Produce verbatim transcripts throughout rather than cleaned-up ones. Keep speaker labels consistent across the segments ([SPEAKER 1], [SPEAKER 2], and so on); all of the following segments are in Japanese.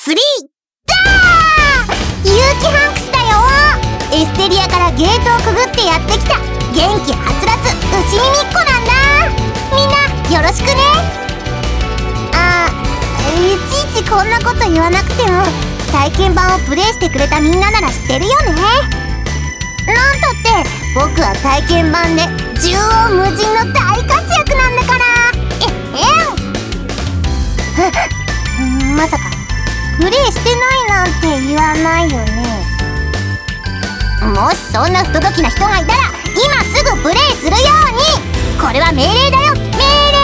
[SPEAKER 1] スリーダー結城ハンクスだよ。エステリアからゲートをくぐってやってきた元気はつらつ牛耳っ子なんだ。みんなよろしくね。あいちいちこんなこと言わなくても体験版をプレイしてくれたみんななら知ってるよね。なんたって僕は体験版で縦横無尽の大活躍なんだから。ええんまさかプレイしてないなんて言わないよね。もしそんな不届きな人がいたら今すぐプレイするように。これは命令だよ、命令。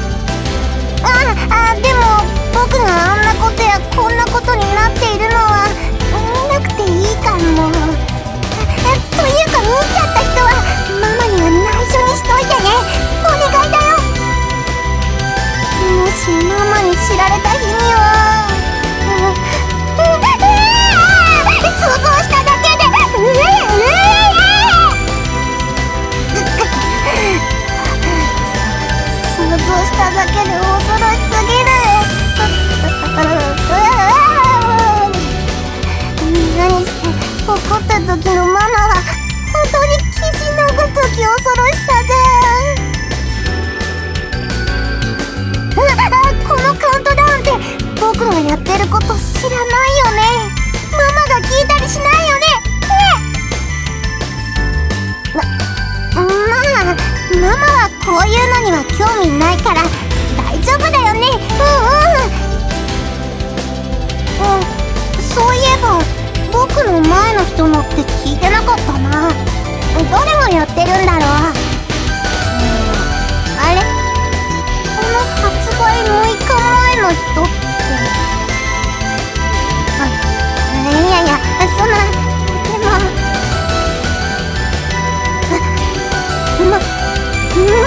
[SPEAKER 1] ああでも僕があんなことやこんなことになっているのは見なくていいかも。というか見ちゃった人はママには内緒にしといてね。お願いだよ。もしママに知られた日には、ううう想像しただけでうえうえ想像しただけで恐ろしすぎる。何せ怒った時のママは本当に騎士のごとき恐ろしさで。このカウントダウンって僕がやってること知らないよね。ママが聞いたりしないよね。ま、まあママはこういうのには興味ないから大丈夫だよね。うんうん、うん、そういえば僕の前の人のって聞いてなかったな。どれをやってるんだろう。あれこの発売むいかまえの人って、あ、いやいやそんな、でもま、